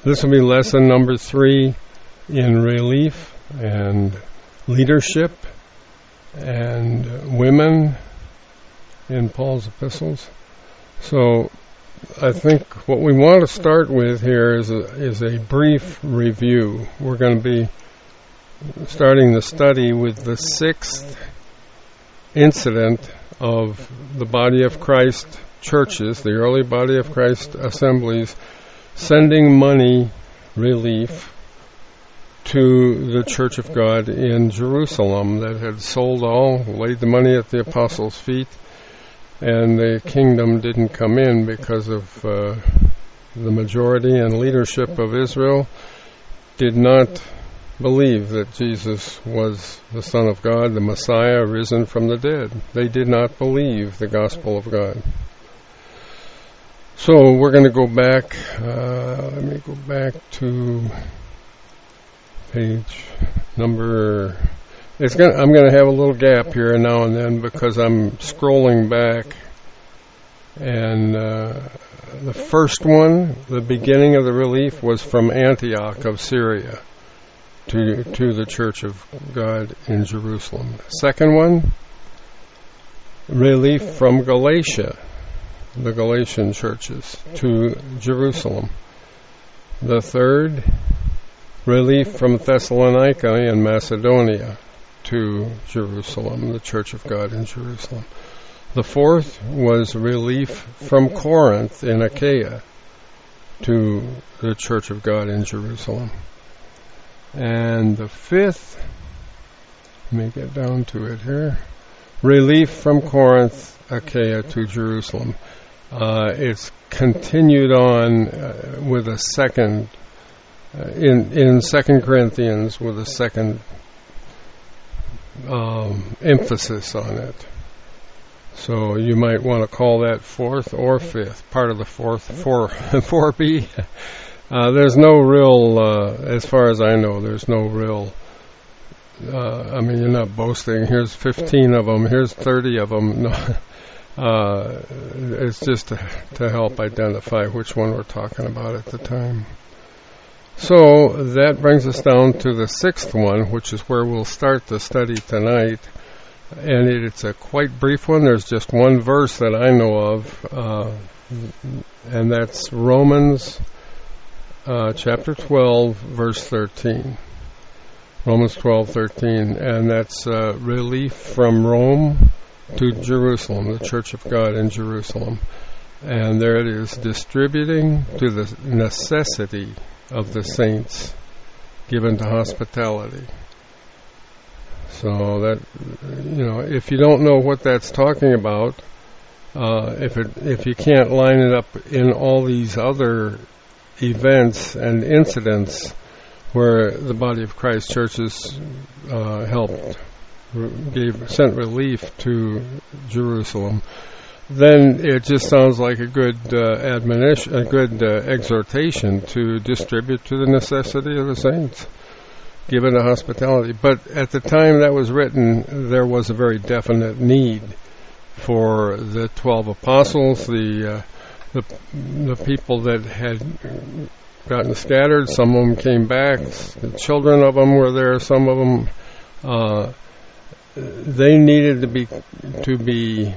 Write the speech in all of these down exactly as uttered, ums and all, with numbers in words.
This will be lesson number three in relief and leadership and women in Paul's epistles. So I think what we want to start with here is a, is a brief review. We're going to be starting the study with the sixth incident of the body of Christ churches, the early body of Christ assemblies, sending money relief to the Church of God in Jerusalem that had sold all, laid the money at the apostles' feet, and the kingdom didn't come in because of uh, the majority and leadership of Israel did not believe that Jesus was the Son of God, the Messiah risen from the dead. They did not believe the gospel of God. So we're going to go back, uh, let me go back to page number, it's going I'm going to have a little gap here now and then because I'm scrolling back. And uh, the first one, the beginning of the relief, was from Antioch of Syria to to the Church of God in Jerusalem. The second one, relief from Galatia, the Galatian churches, to Jerusalem. The third, relief from Thessalonica and Macedonia to Jerusalem, the Church of God in Jerusalem. The fourth was relief from Corinth in Achaia to the Church of God in Jerusalem. And the fifth, let me get down to it here, relief from Corinth, Achaia to Jerusalem. Uh, it's continued on uh, with a second, uh, in, in Second Corinthians, with a second um, emphasis on it. So you might want to call that fourth or fifth, part of the fourth, four, four B. Uh, there's no real, uh, as far as I know, there's no real, uh, I mean, you're not boasting, here's fifteen of them, here's thirty of them. No, uh, it's just to, to help identify which one we're talking about at the time. So that brings us down to the sixth one, which is where we'll start the study tonight. And it, it's a quite brief one. There's just one verse that I know of, uh, and that's Romans uh, chapter twelve, verse thirteen. Romans twelve, thirteen, and that's uh, relief from Rome to Jerusalem, the Church of God in Jerusalem. And there it is, distributing to the necessity of the saints, given to hospitality. So that, you know, if you don't know what that's talking about, uh, if it if you can't line it up in all these other events and incidents where the body of Christ churches uh, helped, gave sent relief to Jerusalem, then it just sounds like a good uh, admonition, a good uh, exhortation to distribute to the necessity of the saints, given to hospitality. But at the time that was written, there was a very definite need for the twelve apostles, the uh, the the people that had gotten scattered. Some of them came back. The children of them were there. Some of them uh, they needed to be to be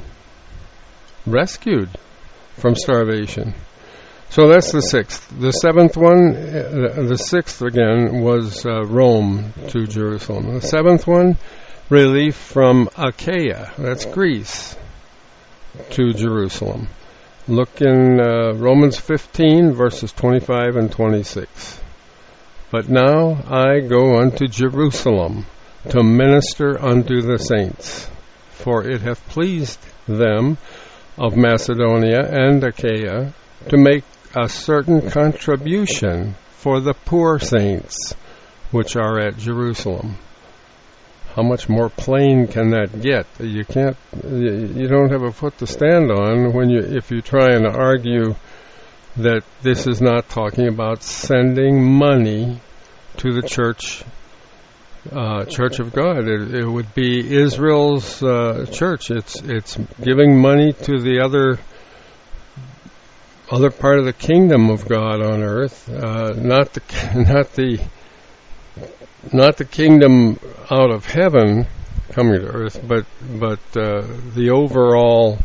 rescued from starvation. So that's the sixth. The seventh one, uh, the sixth again, was uh, Rome to Jerusalem. The seventh one, relief from Achaia, that's Greece, to Jerusalem. Look in uh, Romans fifteen, verses twenty-five and twenty-six. But now I go unto Jerusalem to minister unto the saints, for it hath pleased them of Macedonia and Achaia to make a certain contribution for the poor saints which are at Jerusalem. How much more plain can that get? You can't, you don't have a foot to stand on when you, if you try and argue that this is not talking about sending money to the church, uh, Church of God. It, it would be Israel's uh, church. It's it's giving money to the other other part of the kingdom of God on earth, uh, not the not the not the kingdom out of heaven coming to earth, but but uh, the overall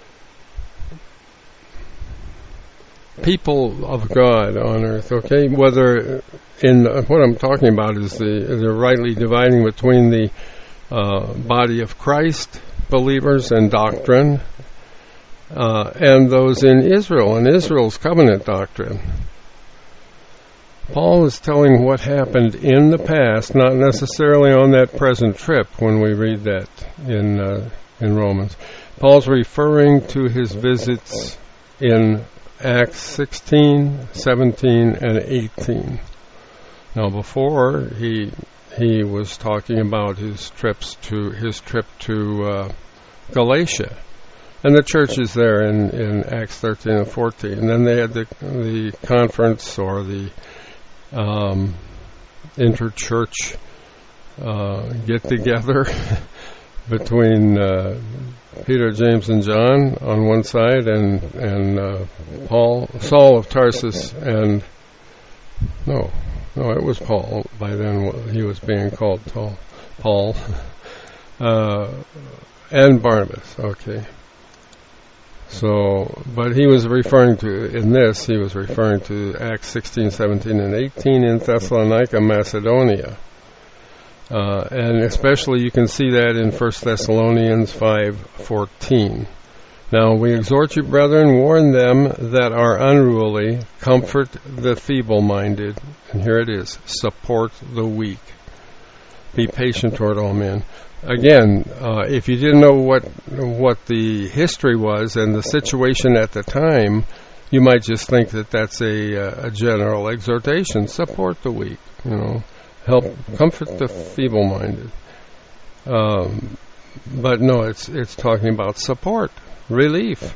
people of God on earth. Okay, whether in uh, what I'm talking about is the the rightly dividing between the uh, body of Christ, believers and doctrine. Uh, and those in Israel, and Israel's covenant doctrine. Paul is telling what happened in the past, not necessarily on that present trip when we read that in uh, in Romans. Paul's referring to his visits in Acts sixteen, seventeen, and eighteen. Now before, he he was talking about his trips to his trip to uh, Galatia. And the church is there in, in Acts thirteen and fourteen. And then they had the the conference or the um, inter-church uh, get-together between uh, Peter, James, and John on one side, and and uh, Paul, Saul of Tarsus, and no, no, it was Paul. By then he was being called Paul, Paul, uh, and Barnabas. Okay. So, but he was referring to, in this, he was referring to Acts sixteen, seventeen, and eighteen in Thessalonica, Macedonia. Uh, and especially you can see that in First Thessalonians five fourteen. Now, we exhort you, brethren, warn them that are unruly, comfort the feeble-minded, and here it is, support the weak. Be patient toward all men. Again, uh, if you didn't know what what the history was and the situation at the time, you might just think that that's a, a general exhortation. Support the weak, you know, help comfort the feeble-minded. Um, but no, it's it's talking about support, relief.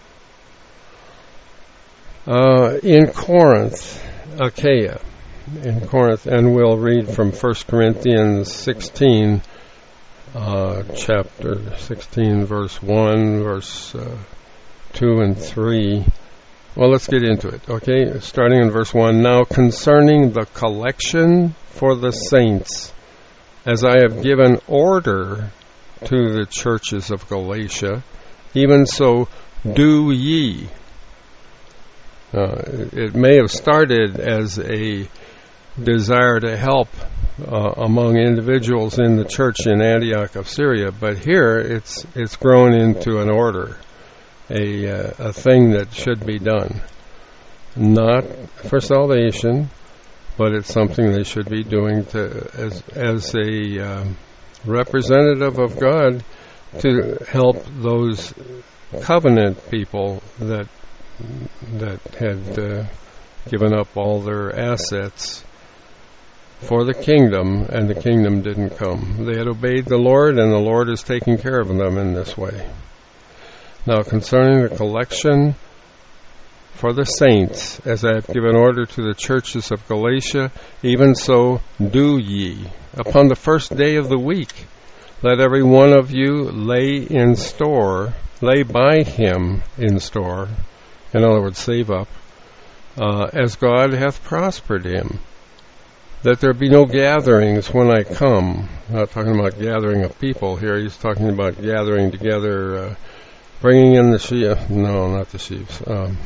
Uh, in Corinth, Achaia, in Corinth, and we'll read from First Corinthians sixteen. Uh, chapter sixteen, verse one, verse uh, two and three. Well, let's get into it, okay? Starting in verse one. Now concerning the collection for the saints, as I have given order to the churches of Galatia, even so do ye. Uh, it may have started as a desire to help Uh, among individuals in the church in Antioch of Syria, but here it's it's grown into an order, a uh, a thing that should be done, not for salvation, but it's something they should be doing to as as a um, representative of God to help those covenant people that that had uh, given up all their assets for the kingdom, and the kingdom didn't come. They had obeyed the Lord, and the Lord is taking care of them in this way. Now, concerning the collection for the saints, as I have given order to the churches of Galatia, even so do ye. Upon the first day of the week, let every one of you lay in store, lay by him in store, in other words, save up, uh, as God hath prospered him. That there be no gatherings when I come. Not talking about gathering of people here. He's talking about gathering together, uh, bringing in the sheep. No, not the sheep. Um,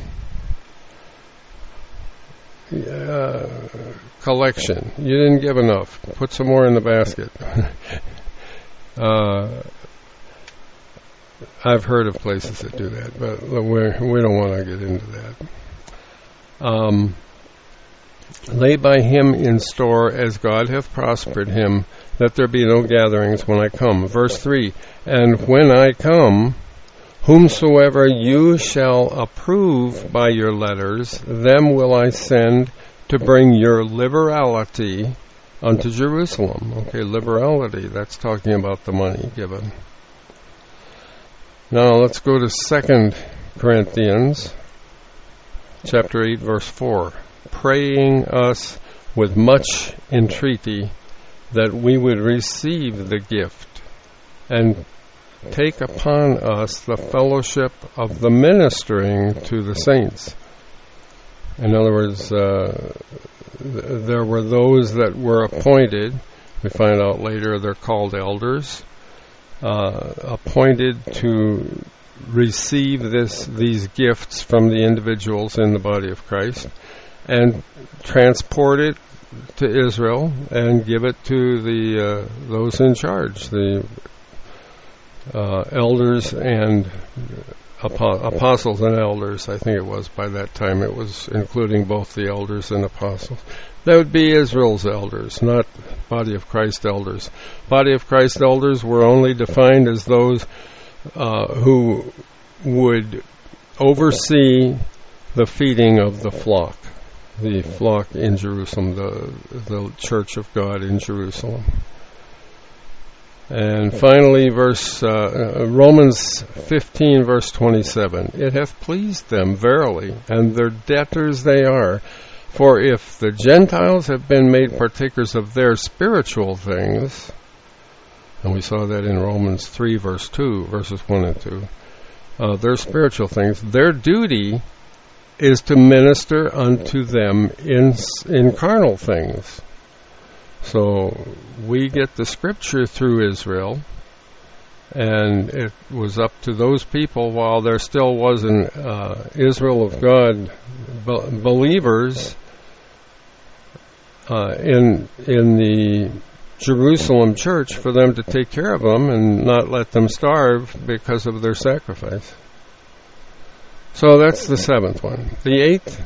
uh, collection. You didn't give enough. Put some more in the basket. uh, I've heard of places that do that, but we're, we don't want to get into that. Um... Lay by him in store as God hath prospered him, that there be no gatherings when I come. Verse three, and when I come, whomsoever you shall approve by your letters, them will I send to bring your liberality unto Jerusalem. Okay, liberality, that's talking about the money given. Now let's go to Second Corinthians, chapter eight, verse four. Praying us with much entreaty that we would receive the gift and take upon us the fellowship of the ministering to the saints. In other words, uh, th- there were those that were appointed. We find out later they're called elders, uh, appointed to receive this these gifts from the individuals in the body of Christ and transport it to Israel and give it to the uh, those in charge, the uh, elders and apo- apostles and elders. I think it was by that time it was including both the elders and apostles. That would be Israel's elders, not body of Christ elders. Body of Christ elders were only defined as those uh, who would oversee the feeding of the flock. The flock in Jerusalem, the the church of God in Jerusalem. And finally, verse uh, Romans fifteen, verse twenty-seven. It hath pleased them verily, and their debtors they are. For if the Gentiles have been made partakers of their spiritual things, and we saw that in Romans three, verse two, verses one and two, uh, their spiritual things, their duty is to minister unto them in in carnal things. So we get the scripture through Israel, and it was up to those people, while there still wasn't uh, Israel of God be- believers uh, in in the Jerusalem church, for them to take care of them and not let them starve because of their sacrifice. So that's the seventh one. The eighth,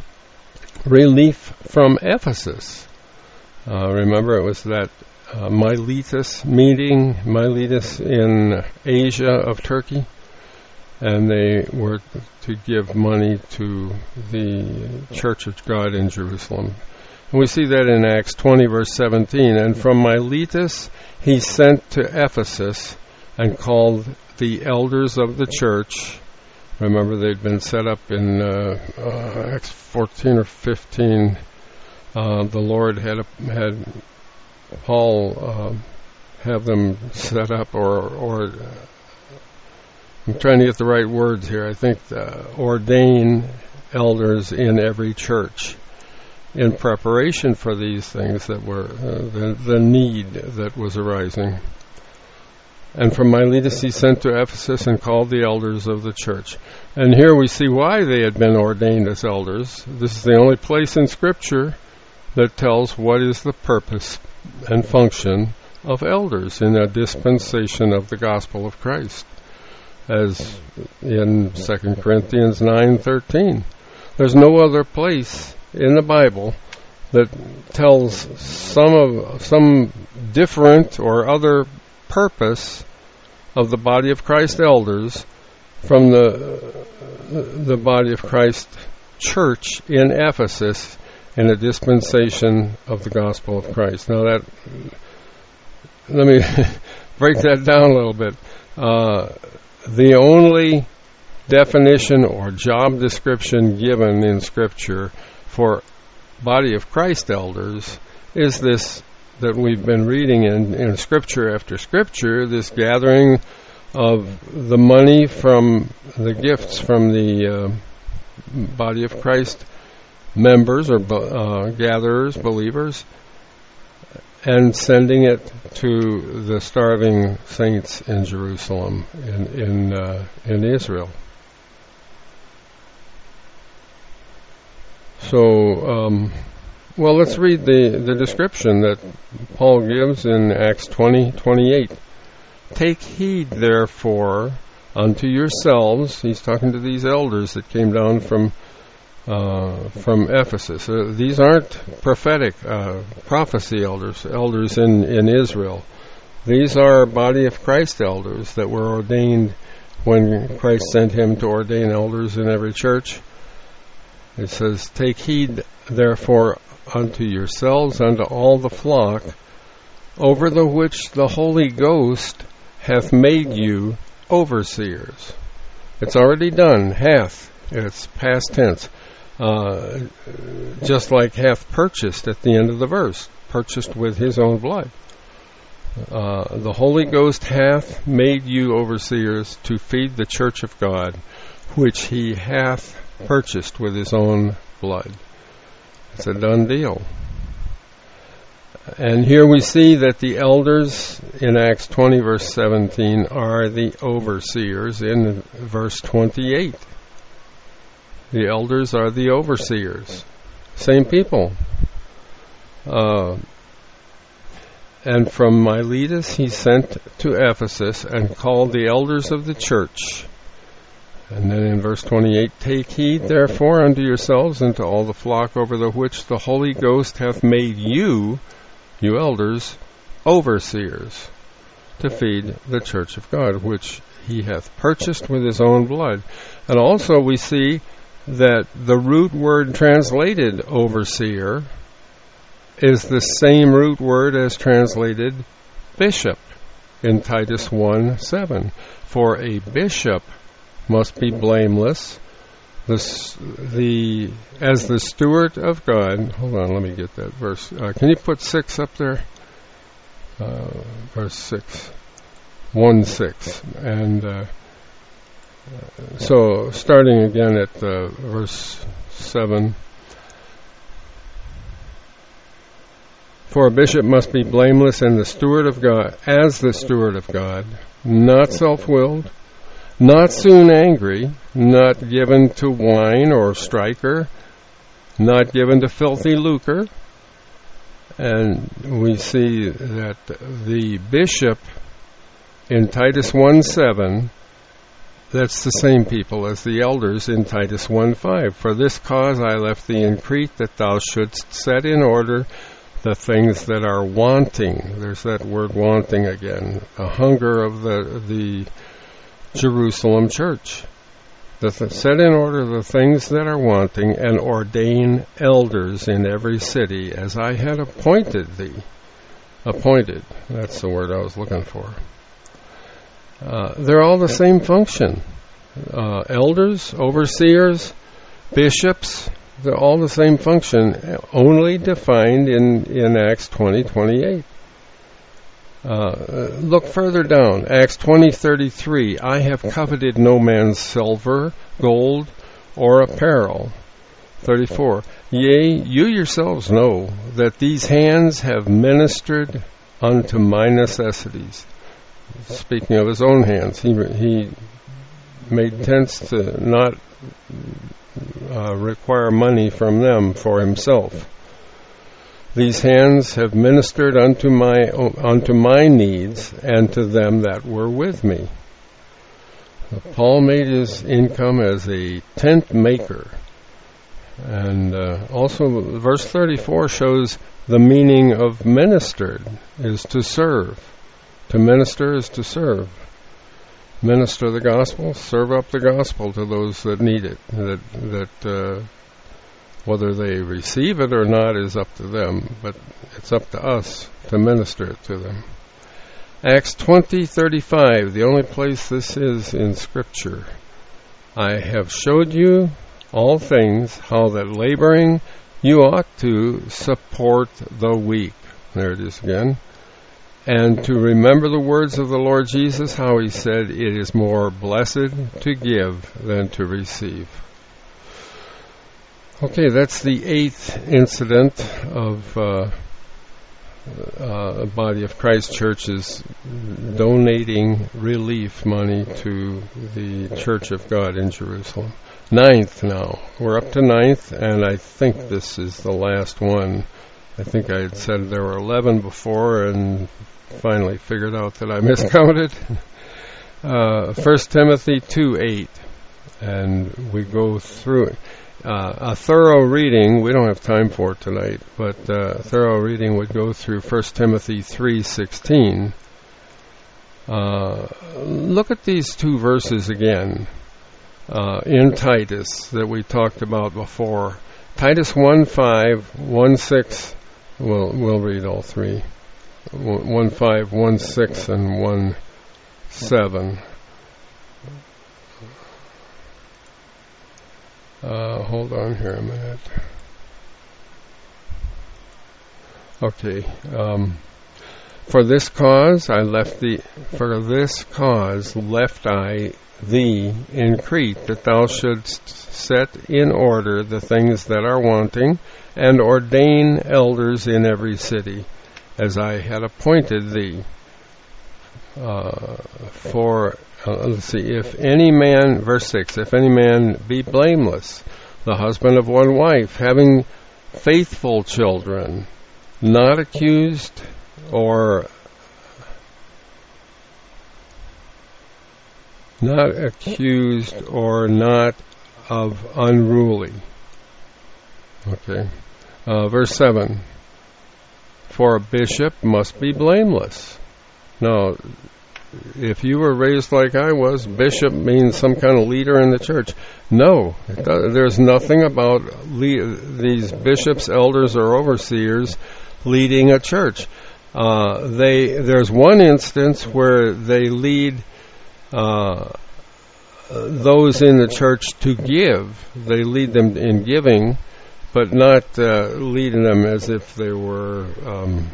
relief from Ephesus. Uh, remember, it was that uh, Miletus meeting, Miletus in Asia of Turkey, and they were to give money to the Church of God in Jerusalem. And we see that in Acts twenty, verse seventeen. And from Miletus he sent to Ephesus and called the elders of the church. Remember, they'd been set up in uh, uh, Acts fourteen or fifteen. Uh, the Lord had a, had Paul uh, have them set up, or, or uh, I'm trying to get the right words here. I think uh, ordain elders in every church in preparation for these things that were uh, the, the need that was arising. And from Miletus he sent to Ephesus and called the elders of the church. And here we see why they had been ordained as elders. This is the only place in Scripture that tells what is the purpose and function of elders in a dispensation of the gospel of Christ, as in Second Corinthians nine thirteen. There's no other place in the Bible that tells some of some different or other purpose of the body of Christ elders from the the body of Christ church in Ephesus in a dispensation of the gospel of Christ. Now that, let me break that down a little bit. Uh, the only definition or job description given in Scripture for body of Christ elders is this that we've been reading in, in Scripture after Scripture, this gathering of the money from the gifts from the uh, body of Christ members or uh, gatherers, believers, and sending it to the starving saints in Jerusalem, in in, uh, in Israel. So, um, well, let's read the, the description that Paul gives in Acts twenty twenty-eight. Take heed, therefore, unto yourselves. He's talking to these elders that came down from uh, from Ephesus. Uh, these aren't prophetic uh, prophecy elders, elders in, in Israel. These are body of Christ elders that were ordained when Christ sent him to ordain elders in every church. It says, take heed, therefore, unto yourselves, unto all the flock, over the which the Holy Ghost hath made you overseers. It's already done, hath. It's past tense. Uh, just like hath purchased at the end of the verse, purchased with his own blood. Uh, the Holy Ghost hath made you overseers to feed the church of God, which he hath purchased with his own blood. It's a done deal. And here we see that the elders in Acts twenty verse seventeen are the overseers in verse twenty-eight. The elders are the overseers. Same people. Uh, and from Miletus he sent to Ephesus and called the elders of the church. And then in verse twenty-eight, take heed therefore unto yourselves and to all the flock over the which the Holy Ghost hath made you, you elders, overseers, to feed the church of God, which he hath purchased with his own blood. And also we see that the root word translated overseer is the same root word as translated bishop in Titus one seven. For a bishop must be blameless, the, the as the steward of God. Hold on, let me get that verse. Uh, can you put six up there? Uh, verse six, one six, and uh, so starting again at uh, verse seven. For a bishop must be blameless and the steward of God, as the steward of God, not self-willed, not soon angry, not given to wine or striker, not given to filthy lucre. And we see that the bishop in Titus one seven, that's the same people as the elders in Titus one five. For this cause I left thee in Crete, that thou shouldst set in order the things that are wanting. There's that word wanting again. A hunger of the the Jerusalem church. The th- set in order the things that are wanting, and ordain elders in every city, as I had appointed thee. Appointed. That's the word I was looking for. Uh, they're all the same function. Uh, elders, overseers, bishops, they're all the same function, only defined in, in Acts twenty twenty-eight. Uh, look further down, Acts twenty thirty-three. I have coveted no man's silver, gold, or apparel. thirty-four. Yea, you yourselves know that these hands have ministered unto my necessities. Speaking of his own hands, he he made tents to not uh, require money from them for himself. These hands have ministered unto my unto my needs and to them that were with me. Paul made his income as a tent maker. And uh, also verse thirty-four shows the meaning of ministered is to serve. To minister is to serve. Minister the gospel, serve up the gospel to those that need it. That that uh, whether they receive it or not is up to them, but it's up to us to minister it to them. Acts twenty thirty-five, the only place this is in Scripture. I have showed you all things, how that laboring you ought to support the weak. There it is again. And to remember the words of the Lord Jesus, how he said, it is more blessed to give than to receive. Okay, that's the eighth incident of uh, uh, Body of Christ churches donating relief money to the Church of God in Jerusalem. Ninth now. We're up to ninth, and I think this is the last one. I think I had said there were eleven before, and finally figured out that I miscounted. Uh, First Timothy two eight, and we go through it. Uh, a thorough reading, we don't have time for it tonight, but uh, a thorough reading would go through First Timothy three sixteen. Uh, look at these two verses again uh, in Titus that we talked about before. Titus one five, one six, we'll, we'll read all three. one five, one six, and one seven. Uh, hold on here a minute. Okay. Um, For this cause I left thee, for this cause left I thee in Crete, that thou shouldst set in order the things that are wanting, and ordain elders in every city, as I had appointed thee. Uh, for, uh, let's see, if any man, verse six, if any man be blameless, the husband of one wife, having faithful children, not accused or not accused or not of unruly. Okay. Uh, verse seven. For a bishop must be blameless. Now, if you were raised like I was, bishop means some kind of leader in the church. No, it does, there's nothing about le- these bishops, elders, or overseers leading a church. Uh, they there's one instance where they lead uh, those in the church to give. They lead them in giving, but not uh, leading them as if they were um,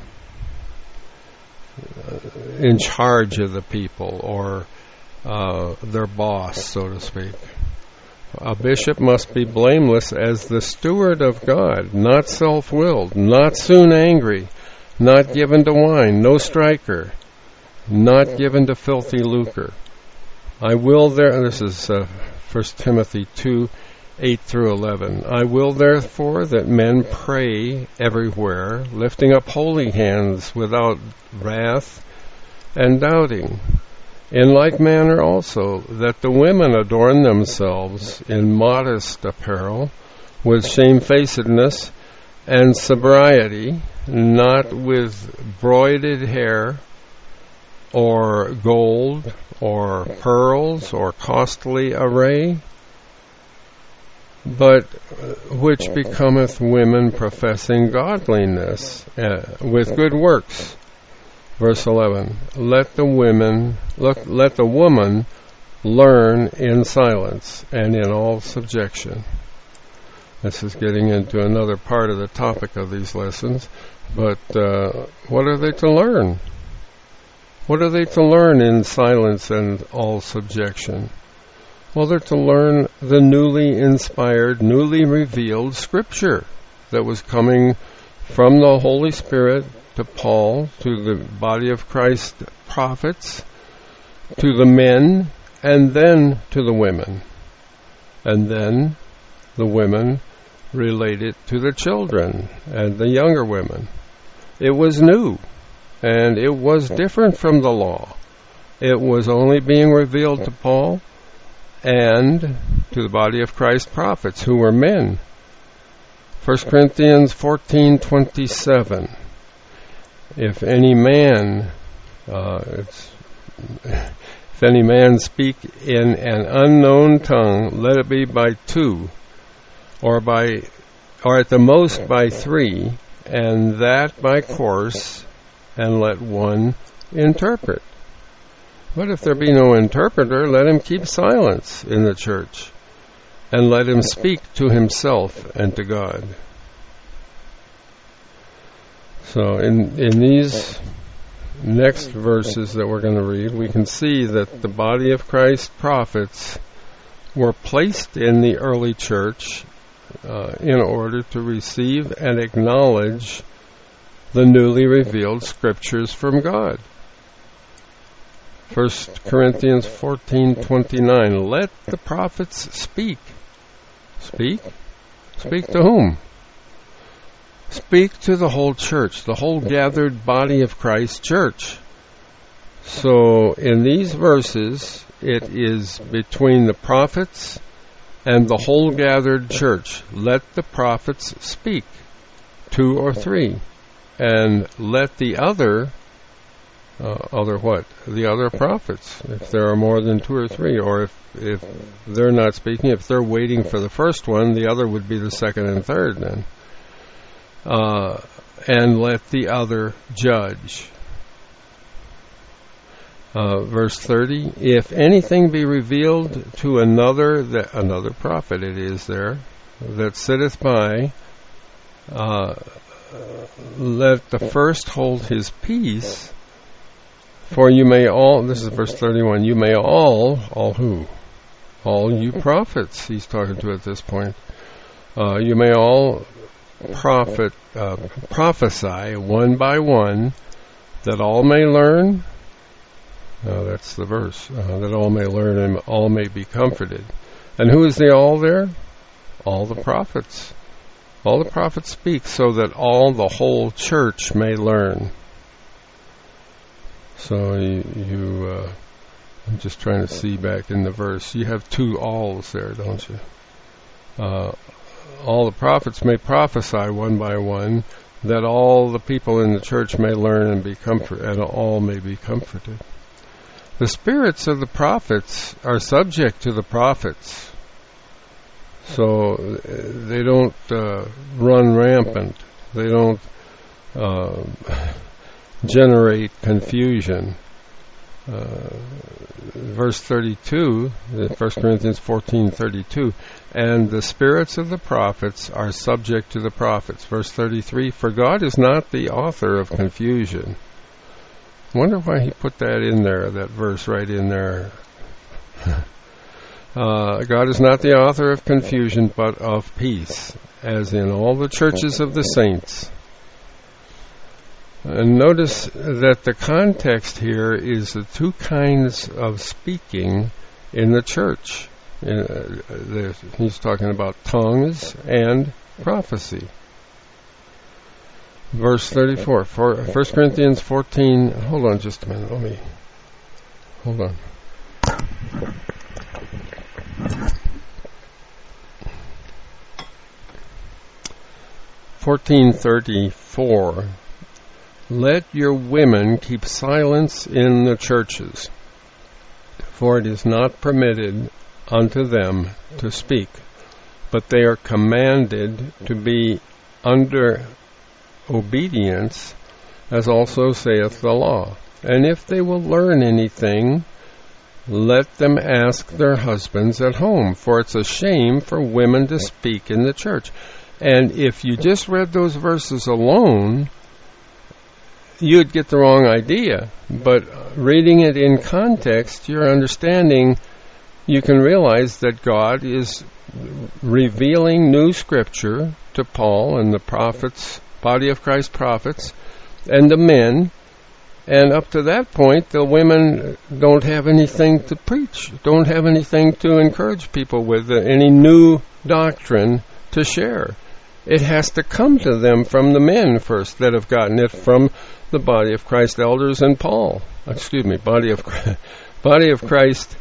in charge of the people or uh, their boss, so to speak. A bishop must be blameless as the steward of God, not self-willed, not soon angry, not given to wine, no striker, not given to filthy lucre. I will there, this is uh, First Timothy two, eight through eleven. I will therefore that men pray everywhere, lifting up holy hands without wrath and doubting. In like manner also, that the women adorn themselves in modest apparel, with shamefacedness and sobriety, not with broided hair, or gold, or pearls, or costly array, but which becometh women professing godliness, uh, with good works. Verse eleven, let the women, look, let the woman learn in silence and in all subjection. This is getting into another part of the topic of these lessons, but uh, what are they to learn? What are they to learn in silence and all subjection? Well, they're to learn the newly inspired, newly revealed Scripture that was coming from the Holy Spirit to Paul, to the body of Christ prophets, to the men, and then to the women. And then the women relate it to the children and the younger women. It was new, and it was different from the law. It was only being revealed to Paul and to the body of Christ prophets, who were men. First Corinthians fourteen twenty-seven. If any man, uh, it's, if any man speak in an unknown tongue, let it be by two, or by, or at the most by three, and that by course, and let one interpret. But if there be no interpreter, let him keep silence in the church, and let him speak to himself and to God. So in in these next verses that we're going to read, we can see that the body of Christ prophets were placed in the early church uh, in order to receive and acknowledge the newly revealed Scriptures from God. First Corinthians fourteen twenty-nine. Let the prophets speak. Speak? Speak to whom? Speak to the whole church, the whole gathered body of Christ church. So in these verses, it is between the prophets and the whole gathered church. Let the prophets speak, two or three, and let the other, uh, other what? The other prophets, if there are more than two or three, or if, if they're not speaking, if they're waiting for the first one, the other would be the second and third then. Uh, and let the other judge. Uh, verse thirty, if anything be revealed to another, that another prophet it is there, that sitteth by, uh, let the first hold his peace For you may all, this is verse thirty-one, you may all, all who? All you prophets, he's talking to at this point. Uh, you may all prophet, uh, prophesy one by one, that all may learn. Uh, that's the verse. Uh, that all may learn and all may be comforted. And who is the all there? All the prophets. All the prophets speak so that all the whole church may learn. So you, you uh, I'm just trying to see back in the verse. You have two alls there, don't you? Uh, all the prophets may prophesy one by one, that all the people in the church may learn and be comforted, and all may be comforted. The spirits of the prophets are subject to the prophets, so they don't uh, run rampant. They don't uh, generate confusion. Uh, verse thirty-two, First Corinthians fourteen thirty-two, and the spirits of the prophets are subject to the prophets. Verse thirty-three, for God is not the author of confusion. I wonder why he put that in there, that verse right in there. uh, God is not the author of confusion, but of peace, as in all the churches of the saints. And notice that the context here is the two kinds of speaking in the church. Uh, he's talking about tongues and prophecy. Verse thirty-four, for First Corinthians fourteen, hold on just a minute, let me, hold on. fourteen thirty-four, let your women keep silence in the churches, for it is not permitted unto them to speak, but they are commanded to be under obedience, as also saith the law. And if they will learn anything, let them ask their husbands at home, for it's a shame for women to speak in the church. And if you just read those verses alone, you'd get the wrong idea. But reading it in context, you're understanding, you can realize that God is revealing new scripture to Paul and the prophets, body of Christ prophets, and the men. And up to that point, the women don't have anything to preach, don't have anything to encourage people with, uh, any new doctrine to share. It has to come to them from the men first that have gotten it from the body of Christ elders and Paul. Excuse me, body of body of Christ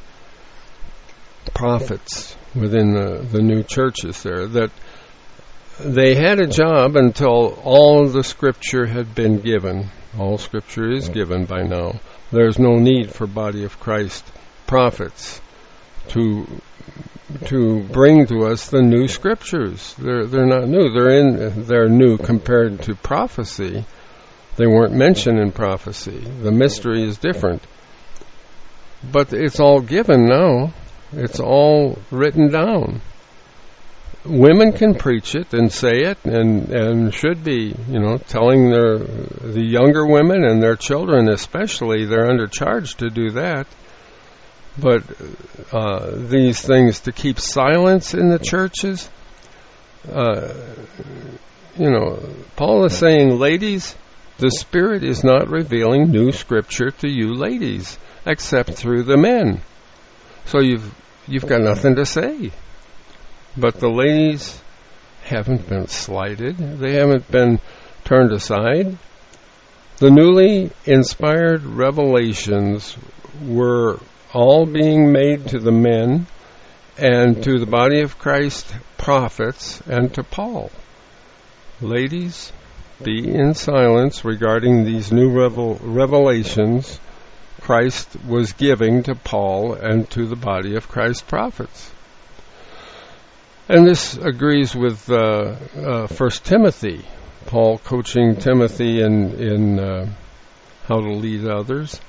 prophets within the, the new churches there, that they had a job until all the scripture had been given. All scripture is given by now. There's no need for body of Christ prophets to to bring to us the new scriptures. They're they're not new. They're in they're new compared to prophecy. They weren't mentioned in prophecy. The mystery is different. But it's all given now. It's all written down. Women can preach it and say it, and, and should be, you know, telling their the younger women and their children especially, they're under charge to do that. But uh, these things, to keep silence in the churches, uh, you know, Paul is saying, ladies, the Spirit is not revealing new scripture to you ladies, except through the men. So you've you've got nothing to say. But the ladies haven't been slighted. They haven't been turned aside. The newly inspired revelations were all being made to the men and to the body of Christ prophets and to Paul. Ladies, be in silence regarding these new revel- revelations Christ was giving to Paul and to the body of Christ prophets. And this agrees with uh, uh, First Timothy, Paul coaching Timothy in, in uh, how to lead others.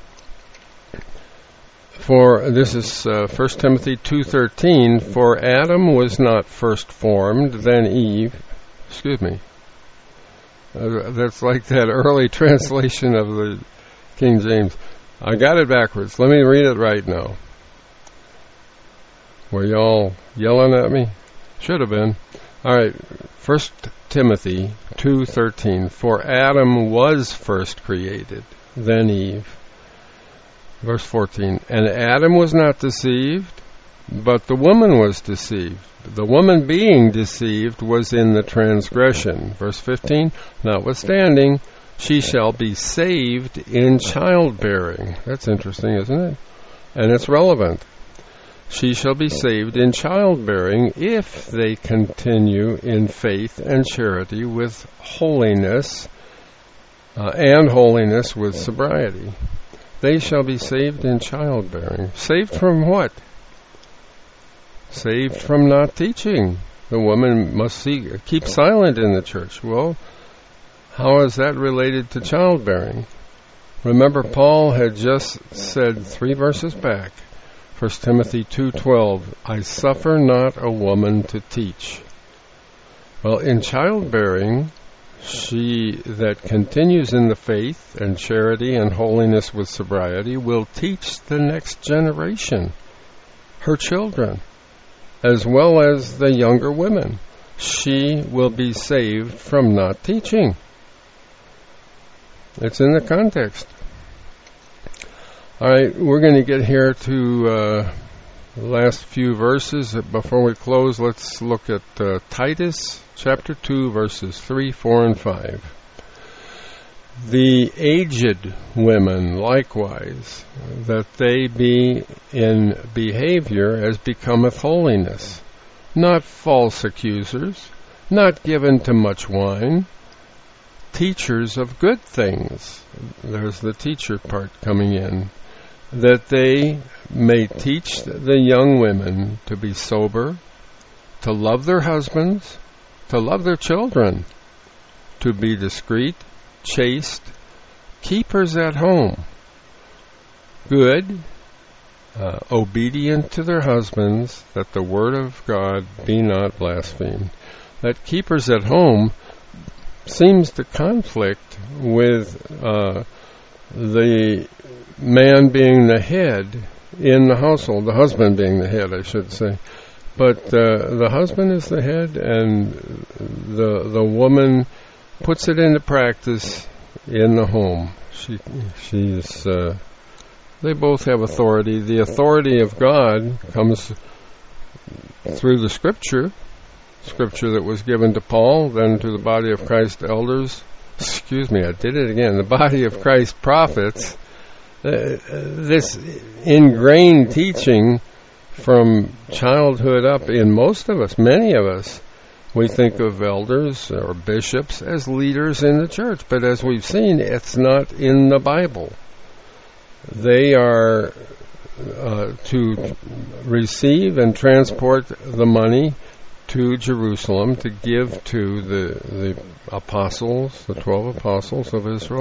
For this is uh, First Timothy two thirteen, for Adam was not first formed, then Eve. Excuse me. Uh, that's like that early translation of the King James. I got it backwards. Let me read it right now. Were y'all yelling at me? Should have been. All right, First Timothy two thirteen. For Adam was first created, then Eve. Verse fourteen. And Adam was not deceived, but the woman was deceived. The woman being deceived was in the transgression. Verse fifteen. Notwithstanding, she shall be saved in childbearing. That's interesting, isn't it? And it's relevant. She shall be saved in childbearing if they continue in faith and charity with holiness, uh, and holiness with sobriety. They shall be saved in childbearing. Saved from what? Saved from not teaching. The woman must see, keep silent in the church. Well, how is that related to childbearing? Remember, Paul had just said three verses back, First Timothy two twelve, I suffer not a woman to teach. Well, in childbearing, she that continues in the faith and charity and holiness with sobriety will teach the next generation, her children, as well as the younger women. She will be saved from not teaching. It's in the context. All right, we're going to get here to uh, the last few verses. Before we close, let's look at uh, Titus chapter two, verses three, four, and five. The aged women likewise, that they be in behavior as becometh holiness, not false accusers, not given to much wine, teachers of good things. There's the teacher part coming in. That they may teach the young women to be sober, to love their husbands, to love their children, to be discreet, chaste, keepers at home, good, uh, obedient to their husbands, that the word of God be not blasphemed. That keepers at home seems to conflict with uh, the man being the head in the household, the husband being the head, I should say. But uh, the husband is the head, and the the woman puts it into practice in the home. She she's uh, they both have authority. The authority of God comes through the Scripture, Scripture that was given to Paul, then to the body of Christ elders. Excuse me, I did it again. The body of Christ prophets. Uh, this ingrained teaching from childhood up in most of us, many of us, we think of elders or bishops as leaders in the church. But as we've seen, it's not in the Bible. They are uh, to receive and transport the money to Jerusalem to give to the, the apostles, the twelve apostles of Israel.